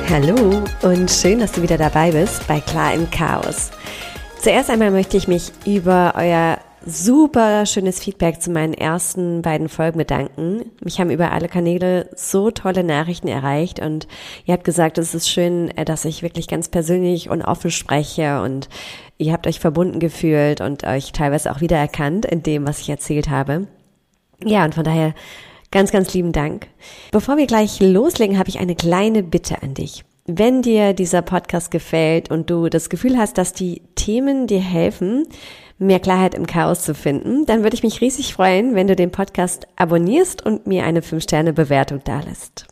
Hallo und schön, dass du wieder dabei bist bei Klar im Chaos. Zuerst einmal möchte ich mich über euer super schönes Feedback zu meinen ersten beiden Folgen bedanken. Mich haben über alle Kanäle so tolle Nachrichten erreicht und ihr habt gesagt, es ist schön, dass ich wirklich ganz persönlich und offen spreche und ihr habt euch verbunden gefühlt und euch teilweise auch wiedererkannt in dem, was ich erzählt habe. Ja, und von daher ganz, ganz lieben Dank. Bevor wir gleich loslegen, habe ich eine kleine Bitte an dich. Wenn dir dieser Podcast gefällt und du das Gefühl hast, dass die Themen dir helfen, mehr Klarheit im Chaos zu finden, dann würde ich mich riesig freuen, wenn du den Podcast abonnierst und mir eine 5-Sterne-Bewertung dalässt.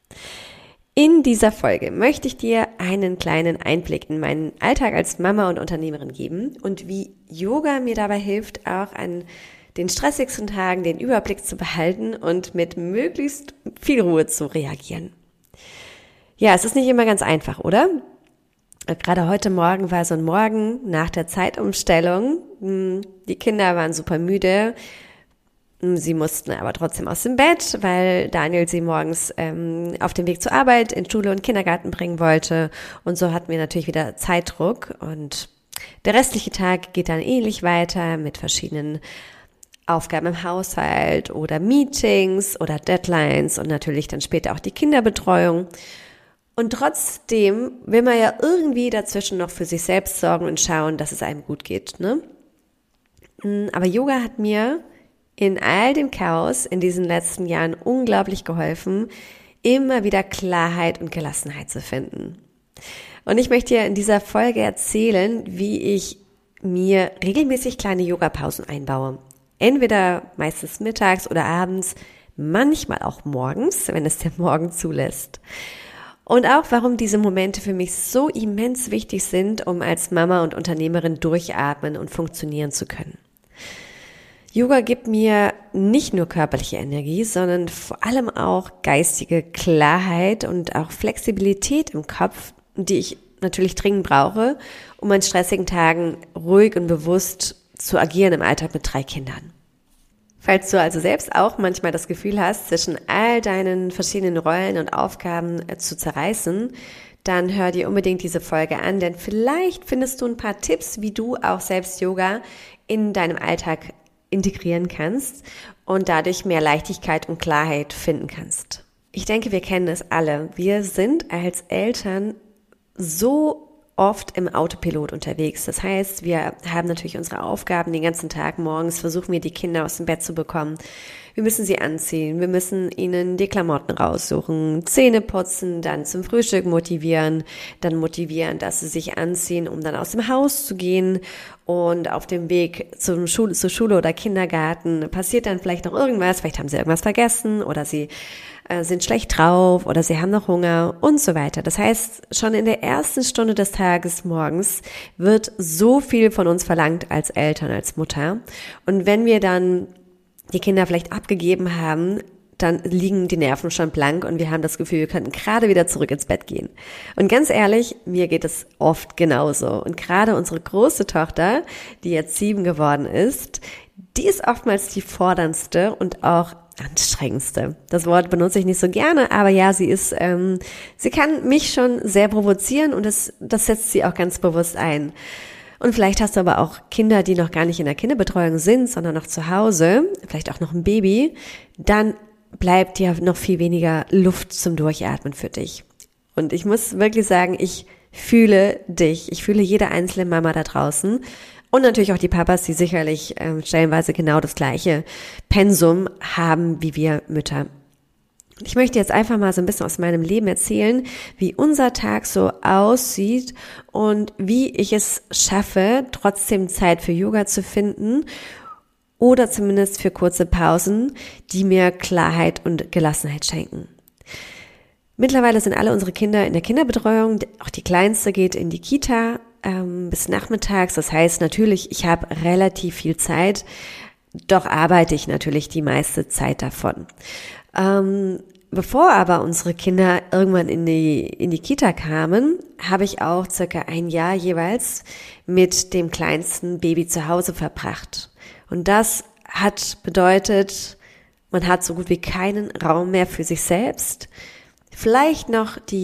In dieser Folge möchte ich dir einen kleinen Einblick in meinen Alltag als Mama und Unternehmerin geben und wie Yoga mir dabei hilft, auch an den stressigsten Tagen den Überblick zu behalten und mit möglichst viel Ruhe zu reagieren. Ja, es ist nicht immer ganz einfach, oder? Gerade heute Morgen war so ein Morgen nach der Zeitumstellung. Die Kinder waren super müde. Sie mussten aber trotzdem aus dem Bett, weil Daniel sie morgens auf dem Weg zur Arbeit in Schule und Kindergarten bringen wollte. Und so hatten wir natürlich wieder Zeitdruck. Und der restliche Tag geht dann ähnlich weiter mit verschiedenen Aufgaben im Haushalt oder Meetings oder Deadlines und natürlich dann später auch die Kinderbetreuung. Und trotzdem will man ja irgendwie dazwischen noch für sich selbst sorgen und schauen, dass es einem gut geht, ne? Aber Yoga hat mir in all dem Chaos in diesen letzten Jahren unglaublich geholfen, immer wieder Klarheit und Gelassenheit zu finden. Und ich möchte dir in dieser Folge erzählen, wie ich mir regelmäßig kleine Yoga-Pausen einbaue. Entweder meistens mittags oder abends, manchmal auch morgens, wenn es der Morgen zulässt. Und auch, warum diese Momente für mich so immens wichtig sind, um als Mama und Unternehmerin durchatmen und funktionieren zu können. Yoga gibt mir nicht nur körperliche Energie, sondern vor allem auch geistige Klarheit und auch Flexibilität im Kopf, die ich natürlich dringend brauche, um an stressigen Tagen ruhig und bewusst zu agieren im Alltag mit 3 Kindern. Falls du also selbst auch manchmal das Gefühl hast, zwischen all deinen verschiedenen Rollen und Aufgaben zu zerreißen, dann hör dir unbedingt diese Folge an, denn vielleicht findest du ein paar Tipps, wie du auch selbst Yoga in deinem Alltag integrieren kannst und dadurch mehr Leichtigkeit und Klarheit finden kannst. Ich denke, wir kennen es alle. Wir sind als Eltern so oft im Autopilot unterwegs. Das heißt, wir haben natürlich unsere Aufgaben den ganzen Tag. Morgens versuchen wir, die Kinder aus dem Bett zu bekommen. Wir müssen sie anziehen, wir müssen ihnen die Klamotten raussuchen, Zähne putzen, dann zum Frühstück motivieren, dass sie sich anziehen, um dann aus dem Haus zu gehen. Und auf dem Weg zur Schule oder Kindergarten passiert dann vielleicht noch irgendwas, vielleicht haben sie irgendwas vergessen oder sie sind schlecht drauf oder sie haben noch Hunger und so weiter. Das heißt, schon in der ersten Stunde des Tages morgens wird so viel von uns verlangt als Eltern, als Mutter. Und wenn wir dann die Kinder vielleicht abgegeben haben, dann liegen die Nerven schon blank und wir haben das Gefühl, wir könnten gerade wieder zurück ins Bett gehen. Und ganz ehrlich, mir geht es oft genauso. Und gerade unsere große Tochter, die jetzt 7 geworden ist, die ist oftmals die forderndste und auch anstrengendste. Das Wort benutze ich nicht so gerne, aber ja, sie kann mich schon sehr provozieren und das setzt sie auch ganz bewusst ein. Und vielleicht hast du aber auch Kinder, die noch gar nicht in der Kinderbetreuung sind, sondern noch zu Hause, vielleicht auch noch ein Baby, dann bleibt ja noch viel weniger Luft zum Durchatmen für dich. Und ich muss wirklich sagen, ich fühle dich, ich fühle jede einzelne Mama da draußen und natürlich auch die Papas, die sicherlich stellenweise genau das gleiche Pensum haben wie wir Mütter. Ich möchte jetzt einfach mal so ein bisschen aus meinem Leben erzählen, wie unser Tag so aussieht und wie ich es schaffe, trotzdem Zeit für Yoga zu finden oder zumindest für kurze Pausen, die mir Klarheit und Gelassenheit schenken. Mittlerweile sind alle unsere Kinder in der Kinderbetreuung, auch die Kleinste geht in die Kita bis nachmittags. Das heißt natürlich, ich habe relativ viel Zeit, doch arbeite ich natürlich die meiste Zeit davon. Bevor aber unsere Kinder irgendwann in die Kita kamen, habe ich auch circa ein Jahr jeweils mit dem kleinsten Baby zu Hause verbracht. Und das hat bedeutet, man hat so gut wie keinen Raum mehr für sich selbst. Vielleicht noch die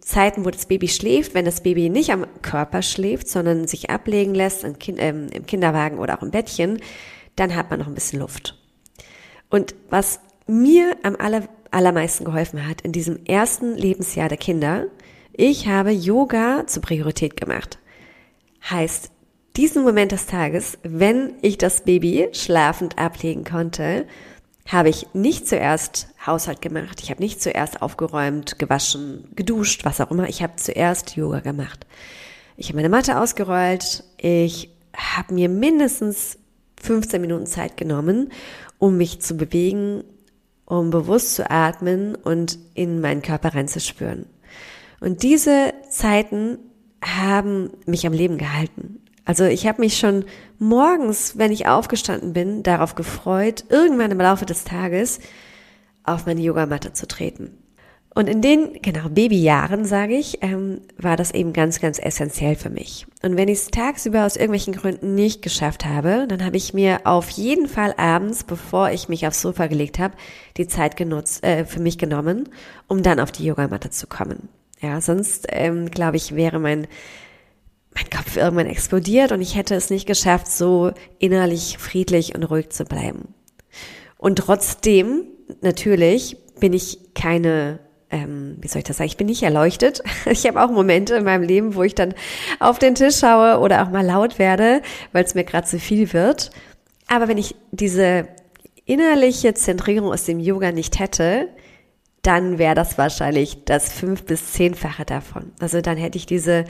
Zeiten, wo das Baby schläft, wenn das Baby nicht am Körper schläft, sondern sich ablegen lässt im Kinderwagen oder auch im Bettchen, dann hat man noch ein bisschen Luft. Und was mir am allermeisten geholfen hat in diesem ersten Lebensjahr der Kinder, ich habe Yoga zur Priorität gemacht. Heißt, diesen Moment des Tages, wenn ich das Baby schlafend ablegen konnte, habe ich nicht zuerst Haushalt gemacht. Ich habe nicht zuerst aufgeräumt, gewaschen, geduscht, was auch immer. Ich habe zuerst Yoga gemacht. Ich habe meine Matte ausgerollt. Ich habe mir mindestens 15 Minuten Zeit genommen, um mich zu bewegen, um bewusst zu atmen und in meinen Körper reinzuspüren. Und diese Zeiten haben mich am Leben gehalten. Also ich habe mich schon morgens, wenn ich aufgestanden bin, darauf gefreut, irgendwann im Laufe des Tages auf meine Yogamatte zu treten. Und in den, Babyjahren, sage ich, war das eben ganz, ganz essentiell für mich. Und wenn ich es tagsüber aus irgendwelchen Gründen nicht geschafft habe, dann habe ich mir auf jeden Fall abends, bevor ich mich aufs Sofa gelegt habe, die Zeit für mich genommen, um dann auf die Yogamatte zu kommen. Ja, sonst, glaube ich, wäre mein Kopf irgendwann explodiert und ich hätte es nicht geschafft, so innerlich friedlich und ruhig zu bleiben. Und trotzdem, natürlich, bin ich keine, ich bin nicht erleuchtet. Ich habe auch Momente in meinem Leben, wo ich dann auf den Tisch schaue oder auch mal laut werde, weil es mir gerade zu viel wird. Aber wenn ich diese innerliche Zentrierung aus dem Yoga nicht hätte, dann wäre das wahrscheinlich das 5- bis 10-fache davon. Also dann hätte ich diese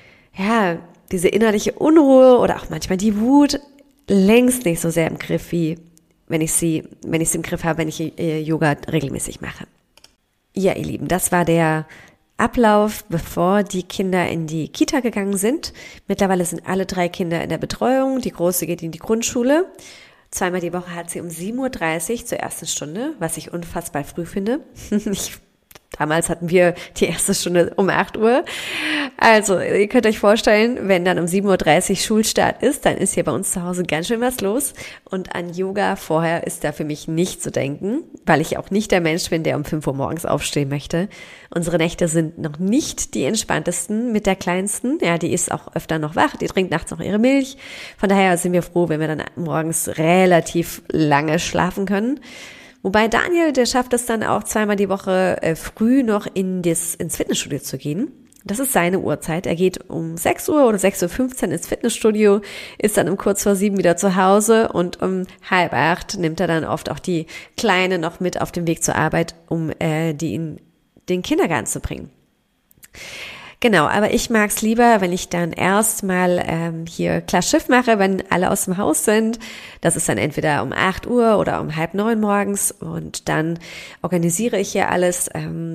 innerliche Unruhe oder auch manchmal die Wut längst nicht so sehr im Griff, wie wenn ich sie im Griff habe, wenn ich Yoga regelmäßig mache. Ja, ihr Lieben, das war der Ablauf, bevor die Kinder in die Kita gegangen sind. Mittlerweile sind alle 3 Kinder in der Betreuung. Die Große geht in die Grundschule. 2-mal die Woche hat sie um 7:30 Uhr zur ersten Stunde, was ich unfassbar früh finde. Damals hatten wir die erste Stunde um 8 Uhr. Also, ihr könnt euch vorstellen, wenn dann um 7:30 Uhr Schulstart ist, dann ist hier bei uns zu Hause ganz schön was los. Und an Yoga vorher ist da für mich nicht zu denken, weil ich auch nicht der Mensch bin, der um 5 Uhr morgens aufstehen möchte. Unsere Nächte sind noch nicht die entspanntesten mit der Kleinsten. Ja, die ist auch öfter noch wach, die trinkt nachts noch ihre Milch. Von daher sind wir froh, wenn wir dann morgens relativ lange schlafen können. Wobei Daniel, der schafft es dann auch 2-mal die Woche früh noch ins Fitnessstudio zu gehen. Das ist seine Uhrzeit. Er geht um 6 Uhr oder 6:15 Uhr ins Fitnessstudio, ist dann um kurz vor 7 wieder zu Hause und um 7:30 nimmt er dann oft auch die Kleine noch mit auf dem Weg zur Arbeit, um die in den Kindergarten zu bringen. Genau, aber ich mag's lieber, wenn ich dann erstmal hier klar Schiff mache, wenn alle aus dem Haus sind. Das ist dann entweder um 8 Uhr oder um 8:30 morgens und dann organisiere ich hier alles,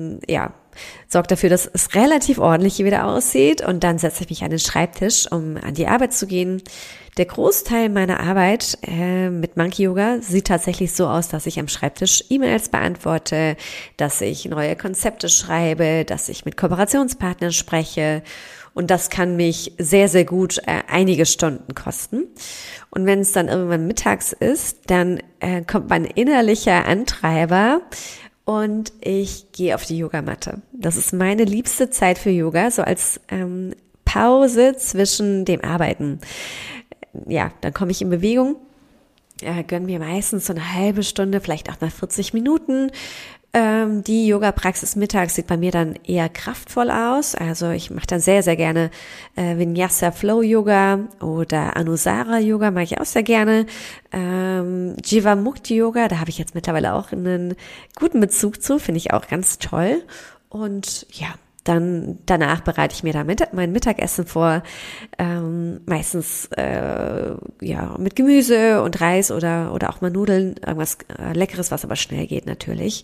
sorge dafür, dass es relativ ordentlich hier wieder aussieht und dann setze ich mich an den Schreibtisch, um an die Arbeit zu gehen. Der Großteil meiner Arbeit mit Monkey Yoga sieht tatsächlich so aus, dass ich am Schreibtisch E-Mails beantworte, dass ich neue Konzepte schreibe, dass ich mit Kooperationspartnern spreche und das kann mich sehr, sehr gut einige Stunden kosten. Und wenn es dann irgendwann mittags ist, dann kommt mein innerlicher Antreiber und ich gehe auf die Yogamatte. Das ist meine liebste Zeit für Yoga, so als Pause zwischen dem Arbeiten. Ja, dann komme ich in Bewegung, gönne mir meistens so eine halbe Stunde, vielleicht auch mal 40 Minuten. Die Yoga-Praxis mittags sieht bei mir dann eher kraftvoll aus. Also ich mache dann sehr, sehr gerne Vinyasa Flow Yoga oder Anusara Yoga mag ich auch sehr gerne. Jivamukti Yoga, da habe ich jetzt mittlerweile auch einen guten Bezug zu, finde ich auch ganz toll. Und ja, dann danach bereite ich mir da mein Mittagessen vor, meistens mit Gemüse und Reis oder auch mal Nudeln, irgendwas Leckeres, was aber schnell geht natürlich.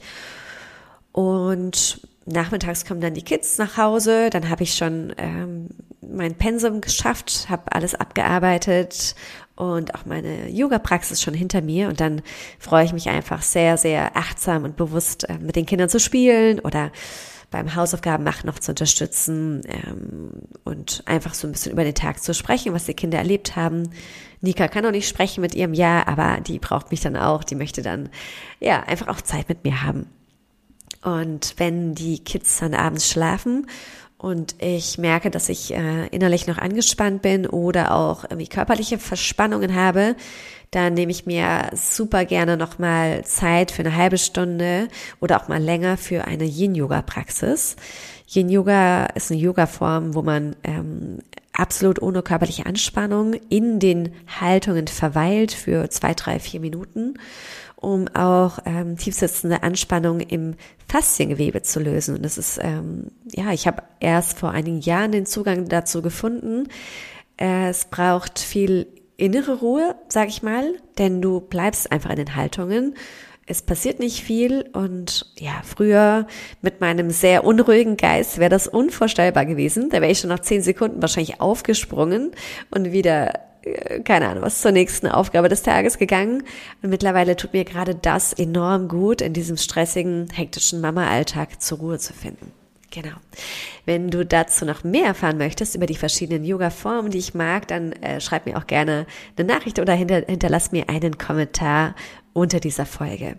Und nachmittags kommen dann die Kids nach Hause, dann habe ich schon mein Pensum geschafft, habe alles abgearbeitet und auch meine Yoga-Praxis schon hinter mir und dann freue ich mich einfach sehr, sehr achtsam und bewusst mit den Kindern zu spielen oder beim Hausaufgaben machen noch zu unterstützen und einfach so ein bisschen über den Tag zu sprechen, was die Kinder erlebt haben. Nika kann noch nicht sprechen mit ihrem Ja, aber die braucht mich dann auch, die möchte dann einfach auch Zeit mit mir haben. Und wenn die Kids dann abends schlafen und ich merke, dass ich innerlich noch angespannt bin oder auch irgendwie körperliche Verspannungen habe, dann nehme ich mir super gerne nochmal Zeit für eine halbe Stunde oder auch mal länger für eine Yin-Yoga-Praxis. Yin-Yoga ist eine Yoga-Form, wo man absolut ohne körperliche Anspannung in den Haltungen verweilt für 2, 3, 4 Minuten, um auch tiefsitzende Anspannung im Fasziengewebe zu lösen. Und das ist, ich habe erst vor einigen Jahren den Zugang dazu gefunden. Es braucht viel innere Ruhe, sag ich mal, denn du bleibst einfach in den Haltungen. Es passiert nicht viel und ja, früher mit meinem sehr unruhigen Geist wäre das unvorstellbar gewesen. Da wäre ich schon nach 10 Sekunden wahrscheinlich aufgesprungen und wieder, keine Ahnung, was zur nächsten Aufgabe des Tages gegangen. Und mittlerweile tut mir gerade das enorm gut, in diesem stressigen, hektischen Mama-Alltag zur Ruhe zu finden. Genau. Wenn du dazu noch mehr erfahren möchtest über die verschiedenen Yoga-Formen, die ich mag, dann schreib mir auch gerne eine Nachricht oder hinterlass mir einen Kommentar unter dieser Folge.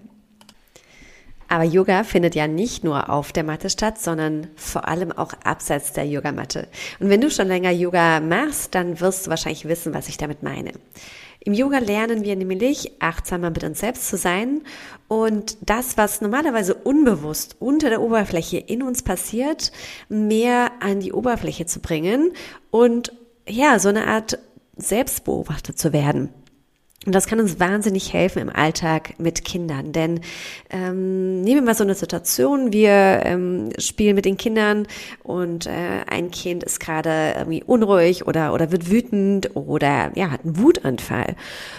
Aber Yoga findet ja nicht nur auf der Matte statt, sondern vor allem auch abseits der Yogamatte. Und wenn du schon länger Yoga machst, dann wirst du wahrscheinlich wissen, was ich damit meine. Im Yoga lernen wir nämlich, achtsamer mit uns selbst zu sein und das, was normalerweise unbewusst unter der Oberfläche in uns passiert, mehr an die Oberfläche zu bringen und ja, so eine Art Selbstbeobachter zu werden. Und das kann uns wahnsinnig helfen im Alltag mit Kindern, denn nehmen wir mal so eine Situation, wir spielen mit den Kindern und ein Kind ist gerade irgendwie unruhig oder wird wütend oder ja, hat einen Wutanfall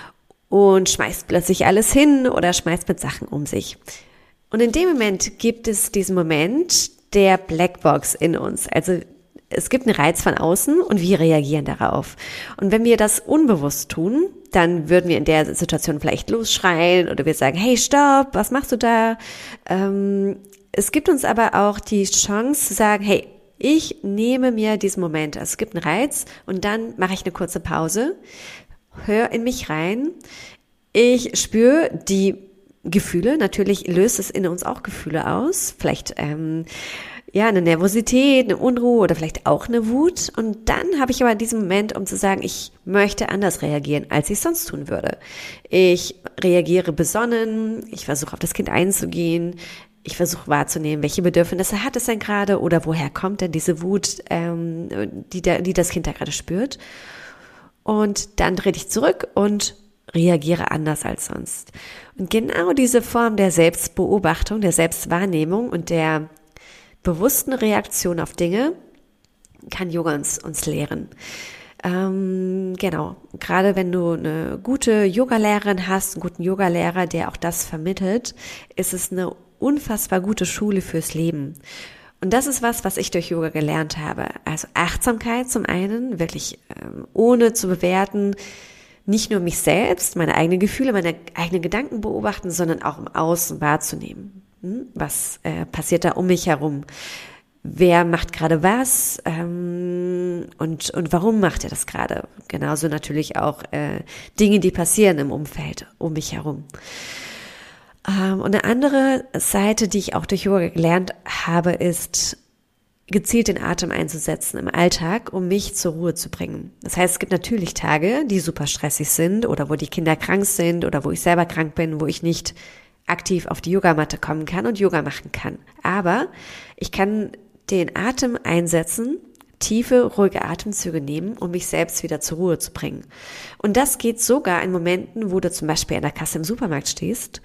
und schmeißt plötzlich alles hin oder schmeißt mit Sachen um sich. Und in dem Moment gibt es diesen Moment der Blackbox in uns, also es gibt einen Reiz von außen und wir reagieren darauf. Und wenn wir das unbewusst tun, dann würden wir in der Situation vielleicht losschreien oder wir sagen, hey, stopp, was machst du da? Es gibt uns aber auch die Chance zu sagen, hey, ich nehme mir diesen Moment. Also es gibt einen Reiz und dann mache ich eine kurze Pause, höre in mich rein. Ich spüre die Gefühle. Natürlich löst es in uns auch Gefühle aus. Vielleicht eine Nervosität, eine Unruhe oder vielleicht auch eine Wut. Und dann habe ich aber diesen Moment, um zu sagen, ich möchte anders reagieren, als ich sonst tun würde. Ich reagiere besonnen, ich versuche auf das Kind einzugehen, ich versuche wahrzunehmen, welche Bedürfnisse hat es denn gerade oder woher kommt denn diese Wut, die das Kind da gerade spürt. Und dann drehe ich zurück und reagiere anders als sonst. Und genau diese Form der Selbstbeobachtung, der Selbstwahrnehmung und der bewussten Reaktion auf Dinge kann Yoga uns lehren. Genau, gerade wenn du eine gute Yogalehrerin hast, einen guten Yogalehrer, der auch das vermittelt, ist es eine unfassbar gute Schule fürs Leben. Und das ist was ich durch Yoga gelernt habe. Also Achtsamkeit zum einen, wirklich ohne zu bewerten, nicht nur mich selbst, meine eigenen Gefühle, meine eigenen Gedanken beobachten, sondern auch im Außen wahrzunehmen. Was passiert da um mich herum? Wer macht gerade was? Und warum macht er das gerade? Genauso natürlich auch Dinge, die passieren im Umfeld um mich herum. Und eine andere Seite, die ich auch durch Yoga gelernt habe, ist gezielt den Atem einzusetzen im Alltag, um mich zur Ruhe zu bringen. Das heißt, es gibt natürlich Tage, die super stressig sind oder wo die Kinder krank sind oder wo ich selber krank bin, wo ich nicht aktiv auf die Yogamatte kommen kann und Yoga machen kann. Aber ich kann den Atem einsetzen, tiefe, ruhige Atemzüge nehmen, um mich selbst wieder zur Ruhe zu bringen. Und das geht sogar in Momenten, wo du zum Beispiel an der Kasse im Supermarkt stehst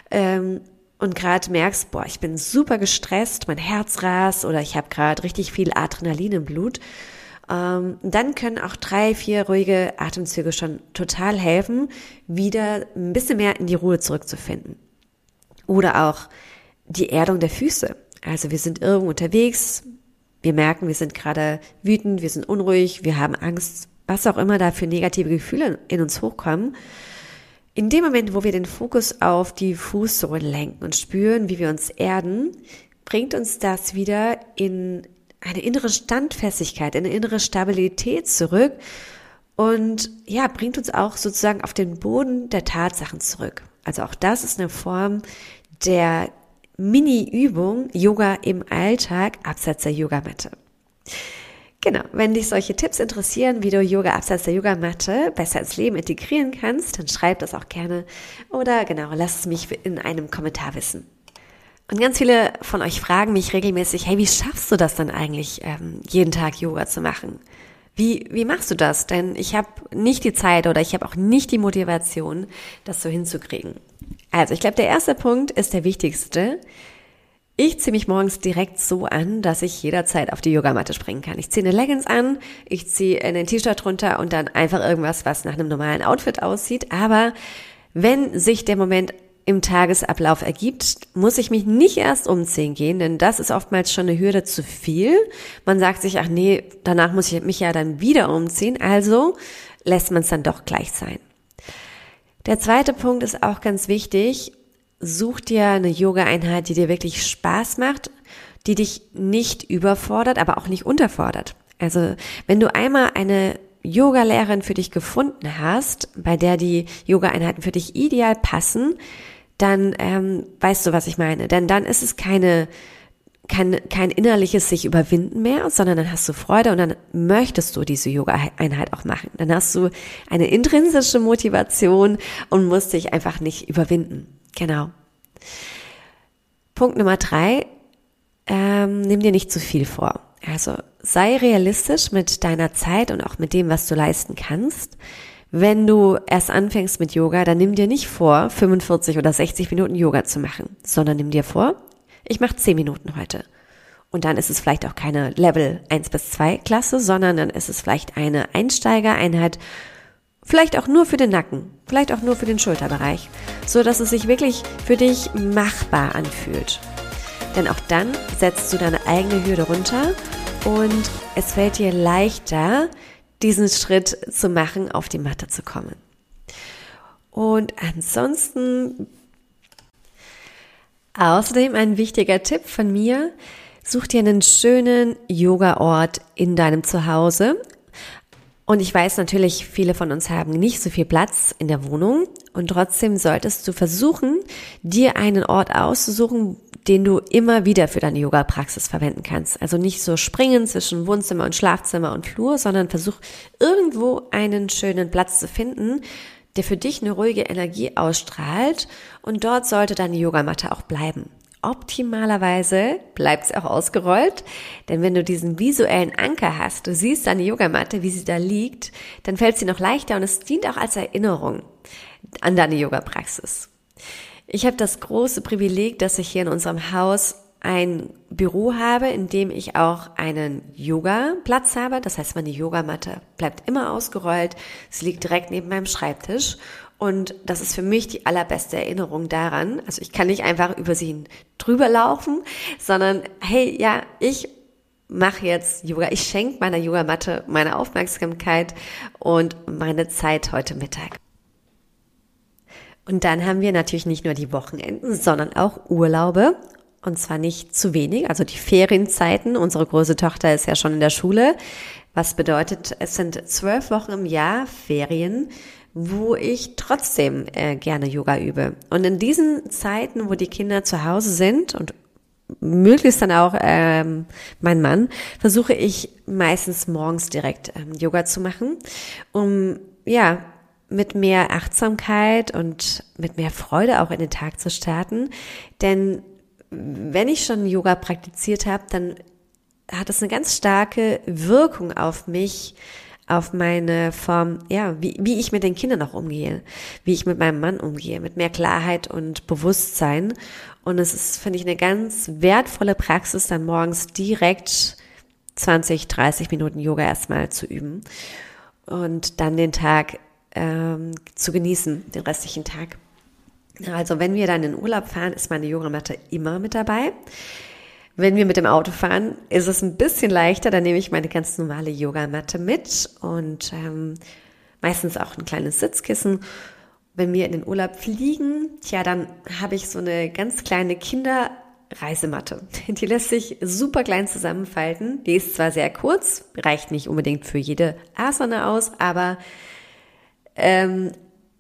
und gerade merkst, ich bin super gestresst, mein Herz rast oder ich habe gerade richtig viel Adrenalin im Blut. Dann können auch 3, 4 ruhige Atemzüge schon total helfen, wieder ein bisschen mehr in die Ruhe zurückzufinden. Oder auch die Erdung der Füße. Also wir sind irgendwo unterwegs, wir merken, wir sind gerade wütend, wir sind unruhig, wir haben Angst, was auch immer da für negative Gefühle in uns hochkommen. In dem Moment, wo wir den Fokus auf die Fußsohlen lenken und spüren, wie wir uns erden, bringt uns das wieder in eine innere Standfestigkeit, in eine innere Stabilität zurück und ja, bringt uns auch sozusagen auf den Boden der Tatsachen zurück. Also auch das ist eine Form der Mini-Übung Yoga im Alltag abseits der Yogamatte. Genau, wenn dich solche Tipps interessieren, wie du Yoga abseits der Yogamatte besser ins Leben integrieren kannst, dann schreib das auch gerne oder lass es mich in einem Kommentar wissen. Und ganz viele von euch fragen mich regelmäßig, hey, wie schaffst du das dann eigentlich, jeden Tag Yoga zu machen? Wie machst du das? Denn ich habe nicht die Zeit oder ich habe auch nicht die Motivation, das so hinzukriegen. Also ich glaube, der erste Punkt ist der wichtigste. Ich ziehe mich morgens direkt so an, dass ich jederzeit auf die Yogamatte springen kann. Ich ziehe eine Leggings an, ich ziehe ein T-Shirt runter und dann einfach irgendwas, was nach einem normalen Outfit aussieht. Aber wenn sich der Moment im Tagesablauf ergibt, muss ich mich nicht erst umziehen gehen, denn das ist oftmals schon eine Hürde zu viel. Man sagt sich, ach nee, danach muss ich mich ja dann wieder umziehen, also lässt man es dann doch gleich sein. Der zweite Punkt ist auch ganz wichtig. Such dir eine Yoga-Einheit, die dir wirklich Spaß macht, die dich nicht überfordert, aber auch nicht unterfordert. Also wenn du einmal eine Yoga-Lehrerin für dich gefunden hast, bei der die Yoga-Einheiten für dich ideal passen, dann weißt du, was ich meine. Denn dann ist es kein innerliches sich überwinden mehr, sondern dann hast du Freude und dann möchtest du diese Yoga-Einheit auch machen. Dann hast du eine intrinsische Motivation und musst dich einfach nicht überwinden. Genau. Punkt Nummer 3, nimm dir nicht zu viel vor. Also sei realistisch mit deiner Zeit und auch mit dem, was du leisten kannst. Wenn du erst anfängst mit Yoga, dann nimm dir nicht vor, 45 oder 60 Minuten Yoga zu machen, sondern nimm dir vor, ich mache 10 Minuten heute. Und dann ist es vielleicht auch keine Level 1 bis 2 Klasse, sondern dann ist es vielleicht eine Einsteigereinheit, vielleicht auch nur für den Nacken, vielleicht auch nur für den Schulterbereich, so dass es sich wirklich für dich machbar anfühlt. Denn auch dann setzt du deine eigene Hürde runter und es fällt dir leichter, diesen Schritt zu machen, auf die Matte zu kommen. Und ansonsten außerdem ein wichtiger Tipp von mir, such dir einen schönen Yoga-Ort in deinem Zuhause. Und ich weiß natürlich, viele von uns haben nicht so viel Platz in der Wohnung und trotzdem solltest du versuchen, dir einen Ort auszusuchen, den du immer wieder für deine Yoga-Praxis verwenden kannst. Also nicht so springen zwischen Wohnzimmer und Schlafzimmer und Flur, sondern versuch irgendwo einen schönen Platz zu finden, der für dich eine ruhige Energie ausstrahlt und dort sollte deine Yogamatte auch bleiben. Optimalerweise bleibt sie auch ausgerollt, denn wenn du diesen visuellen Anker hast, du siehst deine Yogamatte, wie sie da liegt, dann fällt sie noch leichter und es dient auch als Erinnerung an deine Yoga-Praxis. Ich habe das große Privileg, dass ich hier in unserem Haus ein Büro habe, in dem ich auch einen Yoga-Platz habe. Das heißt, meine Yogamatte bleibt immer ausgerollt. Sie liegt direkt neben meinem Schreibtisch. Und das ist für mich die allerbeste Erinnerung daran. Also ich kann nicht einfach über sie drüber laufen, sondern hey, ja, ich mache jetzt Yoga. Ich schenke meiner Yogamatte meine Aufmerksamkeit und meine Zeit heute Mittag. Und dann haben wir natürlich nicht nur die Wochenenden, sondern auch Urlaube. Und zwar nicht zu wenig, also die Ferienzeiten. Unsere große Tochter ist ja schon in der Schule. Was bedeutet, es sind 12 Wochen im Jahr Ferien, wo ich trotzdem gerne Yoga übe. Und in diesen Zeiten, wo die Kinder zu Hause sind und möglichst dann auch mein Mann, versuche ich meistens morgens direkt Yoga zu machen, um mit mehr Achtsamkeit und mit mehr Freude auch in den Tag zu starten. Denn wenn ich schon Yoga praktiziert habe, dann hat es eine ganz starke Wirkung auf mich, auf meine Form, wie ich mit den Kindern auch umgehe, wie ich mit meinem Mann umgehe, mit mehr Klarheit und Bewusstsein. Und es ist, finde ich, eine ganz wertvolle Praxis, dann morgens direkt 20, 30 Minuten Yoga erstmal zu üben und dann den Tag zu genießen, den restlichen Tag. Also wenn wir dann in den Urlaub fahren, ist meine Yogamatte immer mit dabei. Wenn wir mit dem Auto fahren, ist es ein bisschen leichter, dann nehme ich meine ganz normale Yogamatte mit und meistens auch ein kleines Sitzkissen. Wenn wir in den Urlaub fliegen, dann habe ich so eine ganz kleine Kinderreisematte. Die lässt sich super klein zusammenfalten. Die ist zwar sehr kurz, reicht nicht unbedingt für jede Asana aus, aber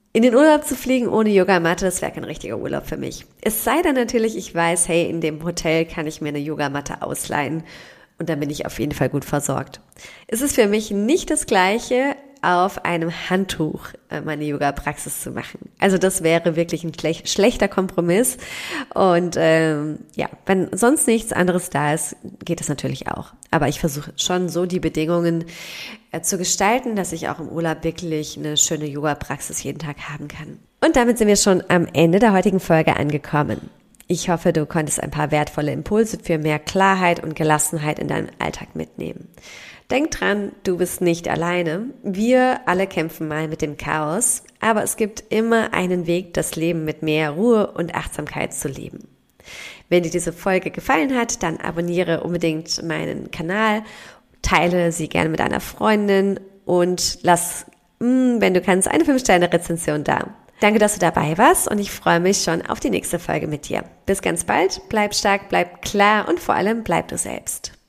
In den Urlaub zu fliegen ohne Yogamatte, das wäre kein richtiger Urlaub für mich. Es sei denn natürlich, ich weiß, hey, in dem Hotel kann ich mir eine Yogamatte ausleihen und dann bin ich auf jeden Fall gut versorgt. Es ist für mich nicht das Gleiche, auf einem Handtuch meine Yoga-Praxis zu machen. Also das wäre wirklich ein schlechter Kompromiss. Und wenn sonst nichts anderes da ist, geht es natürlich auch. Aber ich versuche schon so die Bedingungen zu gestalten, dass ich auch im Urlaub wirklich eine schöne Yoga-Praxis jeden Tag haben kann. Und damit sind wir schon am Ende der heutigen Folge angekommen. Ich hoffe, du konntest ein paar wertvolle Impulse für mehr Klarheit und Gelassenheit in deinem Alltag mitnehmen. Denk dran, du bist nicht alleine. Wir alle kämpfen mal mit dem Chaos, aber es gibt immer einen Weg, das Leben mit mehr Ruhe und Achtsamkeit zu leben. Wenn dir diese Folge gefallen hat, dann abonniere unbedingt meinen Kanal, teile sie gerne mit einer Freundin und lass, wenn du kannst, eine 5-Sterne-Rezension da. Danke, dass du dabei warst und ich freue mich schon auf die nächste Folge mit dir. Bis ganz bald, bleib stark, bleib klar und vor allem bleib du selbst.